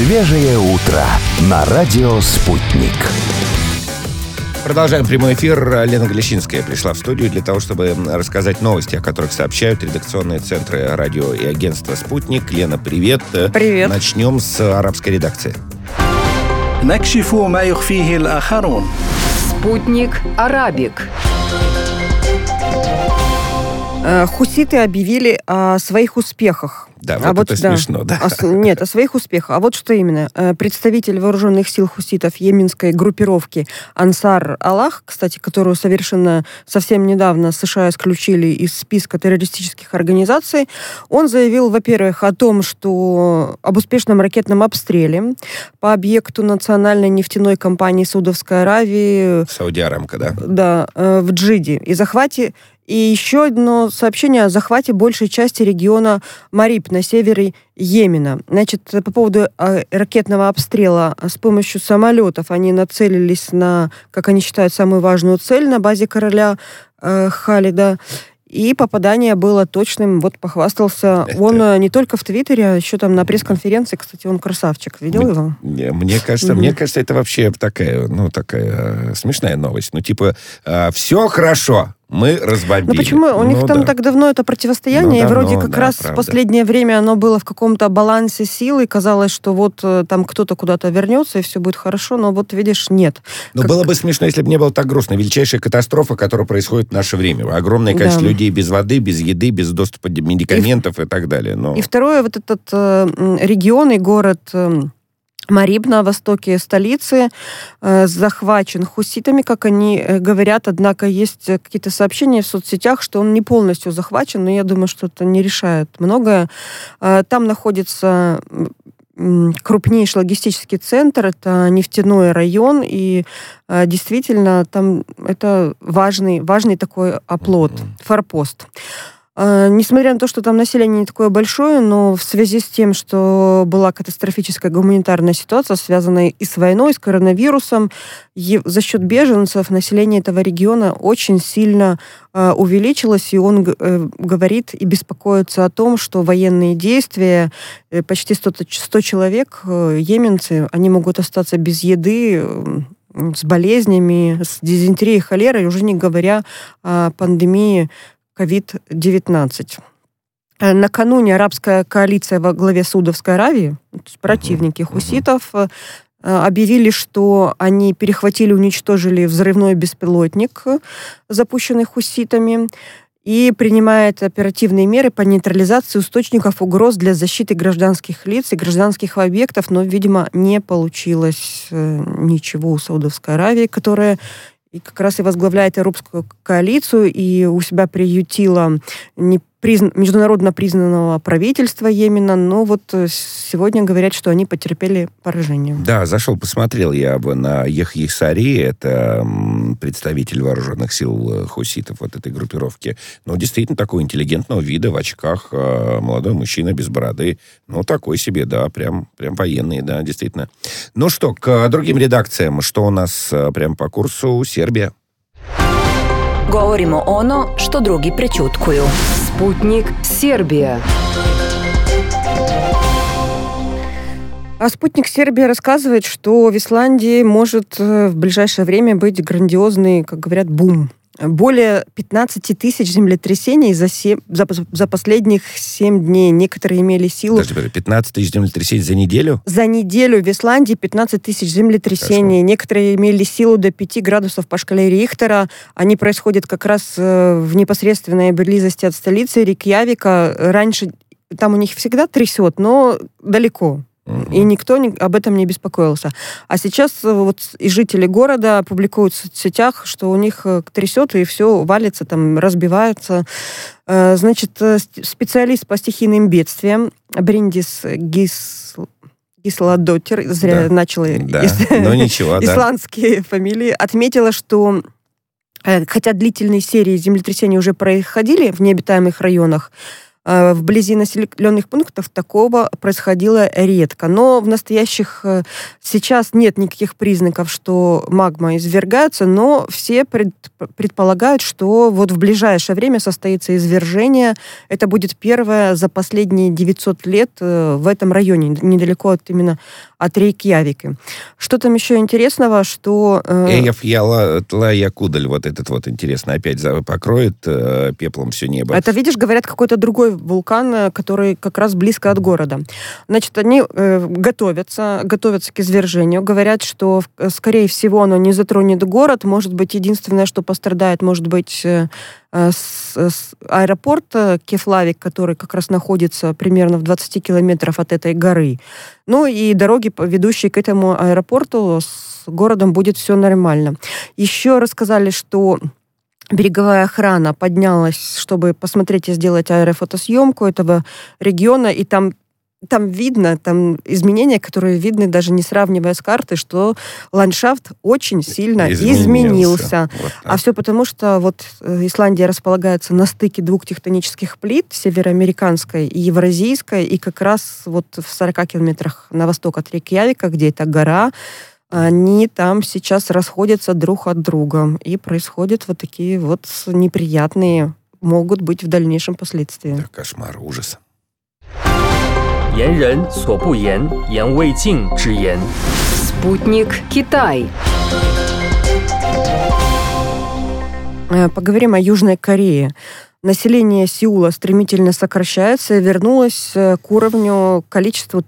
Свежее утро на радио «Спутник». Продолжаем прямой эфир. Лена Глещинская пришла в студию для того, чтобы рассказать новости, о которых сообщают редакционные центры радио и агентства «Спутник». Лена, привет. Привет. Начнем с арабской редакции. نكشف ما يخفيه الآخرون. Спутник Арабик. Хуситы объявили о своих успехах. Да, вот это смешно, да. Нет, о своих успехах. А вот что именно. Представитель вооруженных сил хуситов йеменской группировки Ансар Аллах, кстати, которую совсем недавно США исключили из списка террористических организаций, он заявил, во-первых, об успешном ракетном обстреле по объекту национальной нефтяной компании Саудовской Аравии. Сауди Арамко, да? Да, в Джиде. И еще одно сообщение о захвате большей части региона Мариб на севере Йемена. Значит, по поводу ракетного обстрела с помощью самолетов они нацелились на, как они считают, самую важную цель на базе короля Халида. И попадание было точным, похвастался. Он не только в Твиттере, а еще там на пресс-конференции, кстати, он красавчик. Видел его? Мне кажется, это вообще такая смешная новость. Все хорошо. Мы разбомбили. Почему? У них там так давно это противостояние, и вроде как раз в последнее время оно было в каком-то балансе сил, и казалось, что там кто-то куда-то вернется, и все будет хорошо, но видишь, нет. Было бы смешно, если бы не было так грустно. Величайшая катастрофа, которая происходит в наше время. Огромное количество людей без воды, без еды, без доступа медикаментов и так далее. И второе, этот регион и город Мариб на востоке столицы захвачен хуситами, как они говорят, однако есть какие-то сообщения в соцсетях, что он не полностью захвачен, но я думаю, что это не решает многое. Там находится крупнейший логистический центр, это нефтяной район, и действительно там это важный такой оплот, форпост. Несмотря на то, что там население не такое большое, но в связи с тем, что была катастрофическая гуманитарная ситуация, связанная и с войной, и с коронавирусом, за счет беженцев население этого региона очень сильно увеличилось, и он говорит и беспокоится о том, что военные действия, почти 100 человек, йеменцы, они могут остаться без еды, с болезнями, с дизентерией, холерой, уже не говоря о пандемии COVID-19. Накануне арабская коалиция во главе Саудовской Аравии, противники хуситов, объявили, что они перехватили, уничтожили взрывной беспилотник, запущенный хуситами, и принимает оперативные меры по нейтрализации источников угроз для защиты гражданских лиц и гражданских объектов, но, видимо, не получилось ничего у Саудовской Аравии, которая и как раз и возглавляет арабскую коалицию, и у себя приютила международно признанного правительства Йемена, но сегодня говорят, что они потерпели поражение. Да, посмотрел я на Яхья Сари, это представитель вооруженных сил хуситов этой группировки. Действительно, такого интеллигентного вида, в очках, молодой мужчина без бороды. Такой себе, да, прям военный, да, действительно. Что, к другим редакциям, что у нас прям по курсу? Сербия. Govorimo ono što drugi prećutkuju. Спутник Сербия. А спутник Сербия рассказывает, что в Исландии может в ближайшее время быть грандиозный, как говорят, бум. Более 15 тысяч землетрясений за последних 7 дней. Некоторые имели силу... 15 тысяч землетрясений за неделю? За неделю в Исландии 15 тысяч землетрясений. Хорошо. Некоторые имели силу до 5 градусов по шкале Рихтера. Они происходят как раз в непосредственной близости от столицы Рейкьявика. Раньше там у них всегда трясет, но далеко. И никто об этом не беспокоился. А сейчас и жители города публикуют в соцсетях, что у них трясет, и все валится, разбивается. Значит, специалист по стихийным бедствиям Бриндис Гисладоттер, зря начала исландские фамилии, отметила, что хотя длительные серии землетрясений уже происходили в необитаемых районах, Вблизи населенных пунктов такого происходило редко. Но в настоящих... Сейчас нет никаких признаков, что магма извергается, но все предполагают, что вот в ближайшее время состоится извержение. Это будет первое за последние 900 лет в этом районе, недалеко именно от Рейкьявика. Что там еще интересного, что... Эйяфьялла-Якудаль, вот этот вот, интересно, опять покроет пеплом все небо. Это, видишь, говорят, какой-то другой вулкан, который как раз близко от города. Значит, они готовятся к извержению. Говорят, что, скорее всего, оно не затронет город. Может быть, единственное, что пострадает, может быть, аэропорт Кефлавик, который как раз находится примерно в 20 километрах от этой горы. Ну и дороги, ведущие к этому аэропорту, с городом будет все нормально. Еще рассказали, что береговая охрана поднялась, чтобы посмотреть и сделать аэрофотосъемку этого региона, и там видно, там изменения, которые видны, даже не сравнивая с картой, что ландшафт очень сильно изменился. Вот а все потому, что вот Исландия располагается на стыке двух тектонических плит, североамериканской и евразийской, и как раз вот в 40 километрах на восток от Рейкьявика, где эта гора, они там сейчас расходятся друг от друга. И происходят вот такие вот неприятные, могут быть в дальнейшем последствия. Да, кошмар, ужас. 言人所不言，言未尽之言。 Спутник Китай. Поговорим о Южной Корее. Население Сеула стремительно сокращается и вернулось к уровню количеству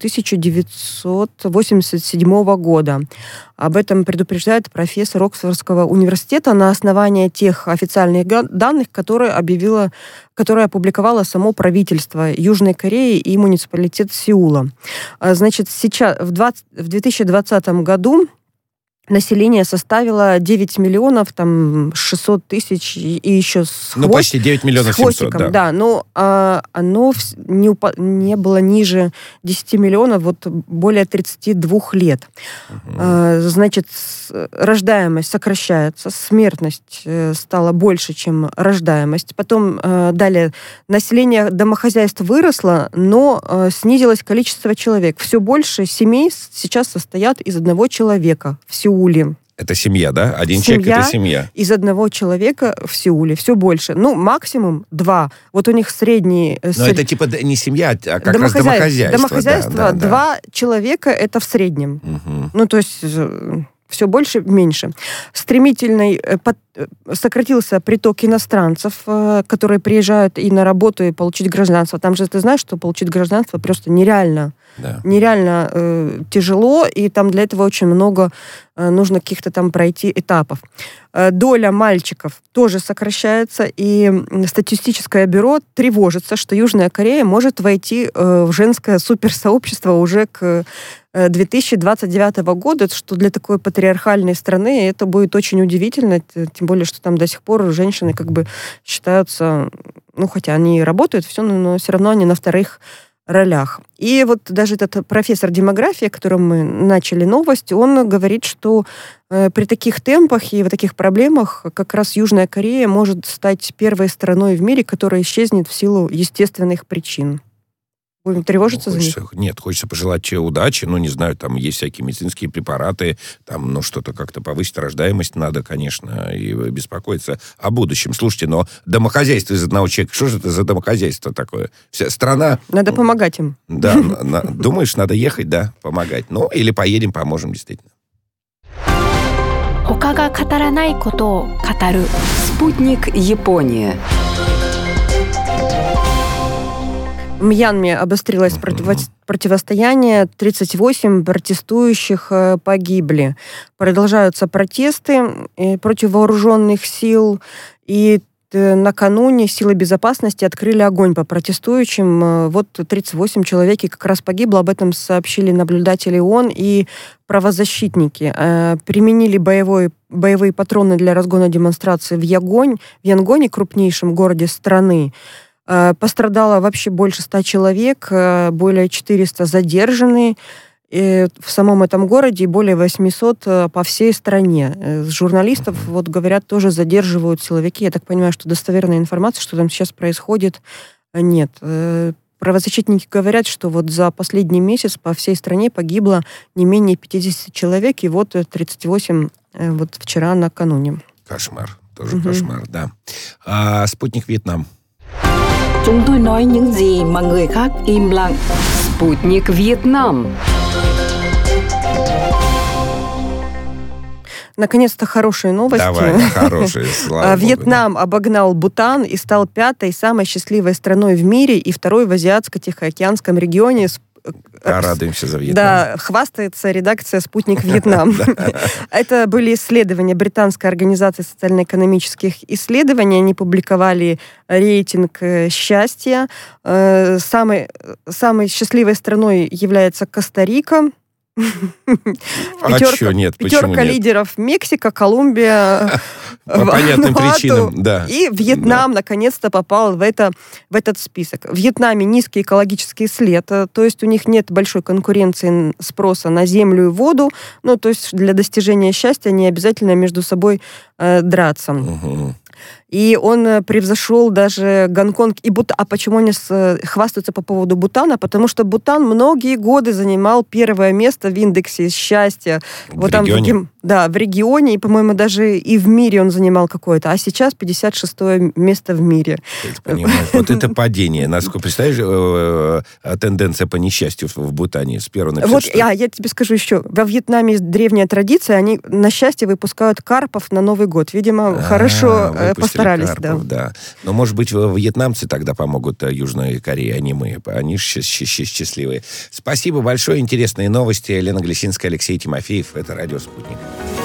1987 года. Об этом предупреждает профессор Оксфордского университета на основании тех официальных данных, которые опубликовало само правительство Южной Кореи и муниципалитет Сеула. Значит, сейчас, в 2020 году население составило 9 миллионов 600 тысяч и еще с хвостиком. Ну, почти 9 миллионов 700, да. Но оно не было ниже 10 миллионов вот более 32 лет. Значит, рождаемость сокращается, смертность стала больше, чем рождаемость. Потом далее население домохозяйств выросло, но снизилось количество человек. Все больше семей сейчас состоят из одного человека в Сеуле. Это семья, да? Один человек — это семья. Из одного человека в Сеуле. Все больше. Ну, максимум 2. Вот у них средний... Но это типа не семья, а как раз домохозяйство. Домохозяйство, 2 человека — это в среднем. Угу. Ну, то есть... все больше, меньше. Стремительно сократился приток иностранцев, которые приезжают и на работу, и получить гражданство. Там же ты знаешь, что получить гражданство просто нереально. Да. Нереально тяжело, и там для этого очень много нужно каких-то там пройти этапов. Доля мальчиков тоже сокращается, и статистическое бюро тревожится, что Южная Корея может войти в женское суперсообщество уже к 2029 года, что для такой патриархальной страны это будет очень удивительно, тем более, что там до сих пор женщины как бы считаются, ну, хотя они работают, все, но все равно они на вторых ролях. И вот даже этот профессор демографии, о котором мы начали новость, он говорит, что при таких темпах и вот таких проблемах как раз Южная Корея может стать первой страной в мире, которая исчезнет в силу естественных причин. Будем тревожиться за них? Нет, хочется пожелать удачи. Ну, не знаю, там есть всякие медицинские препараты, там, ну, что-то как-то повысить рождаемость надо, конечно, и беспокоиться о будущем. Слушайте, но домохозяйство из одного человека, что же это за домохозяйство такое? Вся страна... Надо помогать им. Да, думаешь, надо ехать, да, помогать. Ну, или поедем, поможем, действительно. Спутник Япония. В Мьянме обострилось противостояние, 38 протестующих погибли. Продолжаются протесты против вооруженных сил, и накануне силы безопасности открыли огонь по протестующим. Вот 38 человек как раз погибло, об этом сообщили наблюдатели ООН и правозащитники. Применили боевые патроны для разгона демонстраций в Янгоне, крупнейшем городе страны. Пострадало вообще больше 100 человек, более 400 задержаны в самом этом городе и более 800 по всей стране. Журналистов, вот говорят, тоже задерживают силовики. Я так понимаю, что достоверная информация, что там сейчас происходит, Нет. Правозащитники говорят, что вот за последний месяц по всей стране погибло не менее 50 человек, и вот 38 вот вчера накануне. Кошмар. Тоже кошмар, да. Спутник Вьетнам. Chúng tôi nói những gì mà người khác im lặng. Спутник Вьетнам. Наконец-то хорошие новости. Давай, хорошие, слава богу. Вьетнам обогнал Бутан и стал 5-й самой счастливой страной в мире и 2-й в Азиатско-Тихоокеанском регионе. Радуемся за Вьетнам. Да, хвастается редакция «Спутник Вьетнам». Это были исследования Британской организации социально-экономических исследований. Они публиковали рейтинг счастья. Самой счастливой страной является Коста-Рика. Пятерка лидеров: Мексика, Колумбия, по понятным причинам, да. И Вьетнам наконец-то попал в этот список. В Вьетнаме низкий экологический след, то есть у них нет большой конкуренции спроса на землю и воду, ну, то есть для достижения счастья не обязательно между собой драться. И он превзошел даже Гонконг и Бутан. А почему они хвастаются по поводу Бутана? Потому что Бутан многие годы занимал первое место в индексе счастья. В регионе? В регионе, и, по-моему, даже и в мире он занимал какое-то. А сейчас 56-е место в мире. Ты понимаешь, вот это падение. Насколько, представляешь, тенденция по несчастью в Бутане с 1 на 56? Вот, я тебе скажу еще. Во Вьетнаме есть древняя традиция. Они на счастье выпускают карпов на Новый год. Видимо, хорошо постарались. Карпов, да. Но, может быть, вьетнамцы тогда помогут Южной Корее, а не мы. Они счастливые. Спасибо большое. Интересные новости. Елена Глесинская, Алексей Тимофеев. Это «Радио Спутник».